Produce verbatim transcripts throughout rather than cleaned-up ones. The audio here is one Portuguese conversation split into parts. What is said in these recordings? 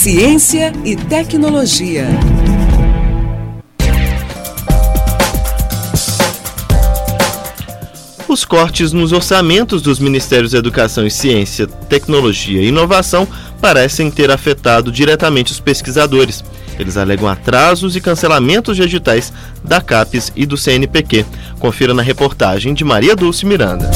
Ciência e tecnologia. Os cortes nos orçamentos dos Ministérios da Educação e Ciência, Tecnologia e Inovação parecem ter afetado diretamente os pesquisadores. Eles alegam atrasos e cancelamentos de editais da CAPES e do C N P Q. Confira na reportagem de Maria Dulce Miranda.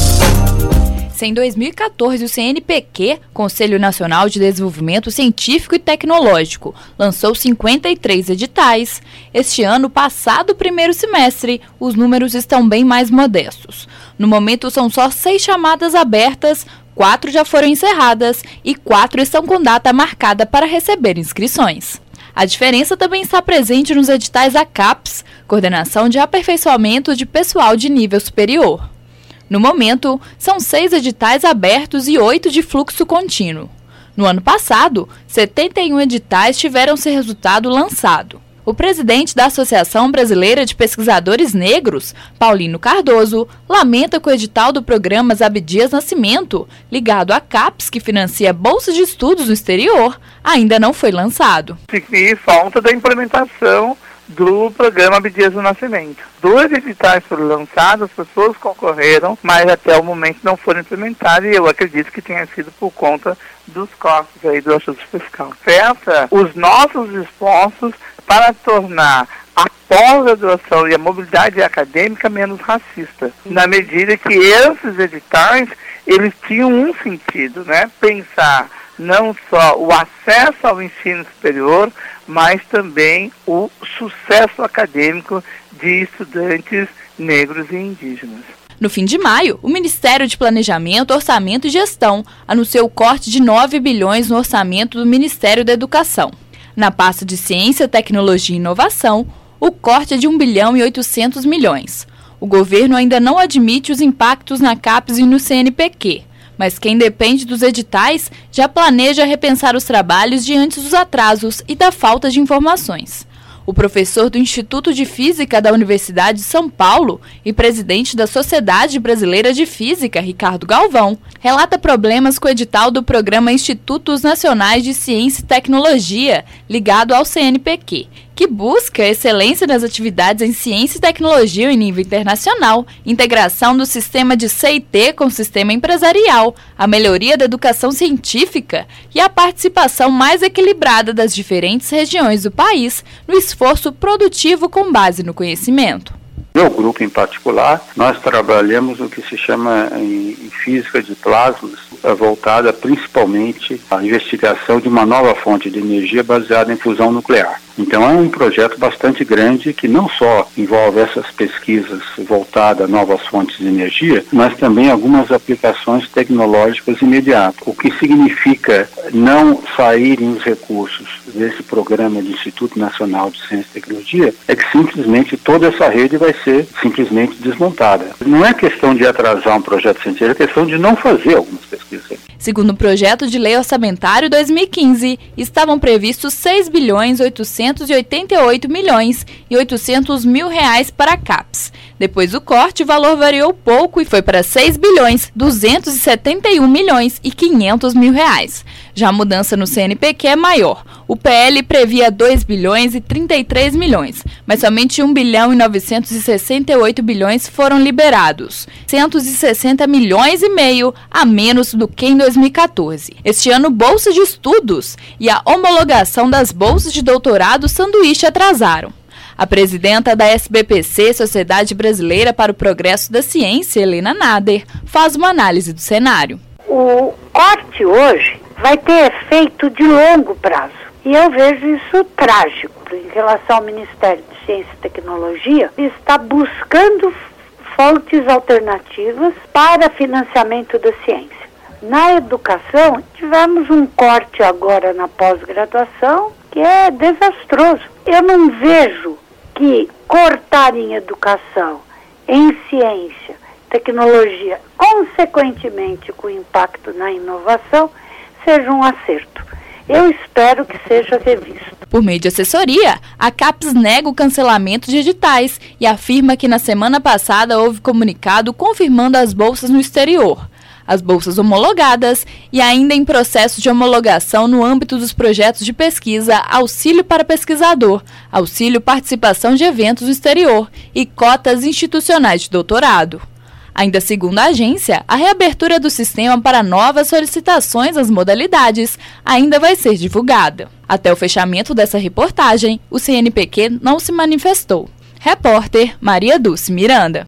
Se em dois mil e quatorze, o C N P Q, Conselho Nacional de Desenvolvimento Científico e Tecnológico, lançou cinquenta e três editais, este ano, passado o primeiro semestre, os números estão bem mais modestos. No momento, são só seis chamadas abertas, quatro já foram encerradas e quatro estão com data marcada para receber inscrições. A diferença também está presente nos editais da CAPES, Coordenação de Aperfeiçoamento de Pessoal de Nível Superior. No momento, são seis editais abertos e oito de fluxo contínuo. No ano passado, setenta e um editais tiveram seu resultado lançado. O presidente da Associação Brasileira de Pesquisadores Negros, Paulino Cardoso, lamenta que o edital do programa Abdias Nascimento, ligado à CAPES, que financia bolsas de estudos no exterior, ainda não foi lançado. E falta da implementação do programa Abdias do Nascimento. Dois editais foram lançados, as pessoas concorreram, mas até o momento não foram implementados e eu acredito que tenha sido por conta dos costos aí do ajuste fiscal. Fecha os nossos esforços para tornar a pós-graduação e a mobilidade acadêmica menos racista, na medida que esses editais, eles tinham um sentido, né? Pensar não só o acesso ao ensino superior, mas também o sucesso acadêmico de estudantes negros e indígenas. No fim de maio, o Ministério de Planejamento, Orçamento e Gestão anunciou o corte de nove bilhões no orçamento do Ministério da Educação. Na pasta de Ciência, Tecnologia e Inovação, o corte é de um bilhão e oitocentos milhões. O governo ainda não admite os impactos na CAPES e no C N P Q. Mas quem depende dos editais já planeja repensar os trabalhos diante dos atrasos e da falta de informações. O professor do Instituto de Física da Universidade de São Paulo e presidente da Sociedade Brasileira de Física, Ricardo Galvão, relata problemas com o edital do programa Institutos Nacionais de Ciência e Tecnologia, ligado ao C N P Q, que busca excelência nas atividades em ciência e tecnologia em nível internacional, integração do sistema de C e T com o sistema empresarial, a melhoria da educação científica e a participação mais equilibrada das diferentes regiões do país no esforço produtivo com base no conhecimento. Meu grupo em particular, nós trabalhamos o que se chama em física de plasmas, voltada principalmente à investigação de uma nova fonte de energia baseada em fusão nuclear. Então é um projeto bastante grande que não só envolve essas pesquisas voltadas a novas fontes de energia, mas também algumas aplicações tecnológicas imediatas. O que significa não saírem os recursos desse programa do Instituto Nacional de Ciência e Tecnologia é que simplesmente toda essa rede vai ser simplesmente desmontada. Não é questão de atrasar um projeto científico, é questão de não fazer algumas pesquisas. Segundo o projeto de lei orçamentário dois mil e quinze, estavam previstos seis bilhões oitocentos e oitenta e oito milhões e oitocentos mil reais para a CAPES. Depois do corte, o valor variou pouco e foi para seis bilhões duzentos e setenta e um milhões e quinhentos mil reais. Já a mudança no C N P Q é maior. O P L previa dois bilhões e trinta e três milhões, mas somente um bilhão e novecentos e sessenta e oito bilhões foram liberados. cento e sessenta milhões e meio a menos do que em dois mil e quatorze. Este ano, bolsa de estudos e a homologação das bolsas de doutorado sanduíche atrasaram. A presidenta da S B P C, Sociedade Brasileira para o Progresso da Ciência, Helena Nader, faz uma análise do cenário. O corte hoje vai ter efeito de longo prazo. E eu vejo isso trágico em relação ao Ministério de Ciência e Tecnologia, que está buscando fontes alternativas para financiamento da ciência. Na educação, tivemos um corte agora na pós-graduação que é desastroso. Eu não vejo que cortar em educação, em ciência, tecnologia, consequentemente com impacto na inovação, seja um acerto. Eu espero que seja revisto. Por meio de assessoria, a CAPES nega o cancelamento de editais e afirma que na semana passada houve comunicado confirmando as bolsas no exterior. as bolsas homologadas e ainda em processo de homologação no âmbito dos projetos de pesquisa Auxílio para Pesquisador, Auxílio Participação de Eventos no Exterior e cotas institucionais de doutorado. Ainda segundo a agência, a reabertura do sistema para novas solicitações às modalidades ainda vai ser divulgada. Até o fechamento dessa reportagem, o C N Pq não se manifestou. Repórter Maria Dulce Miranda.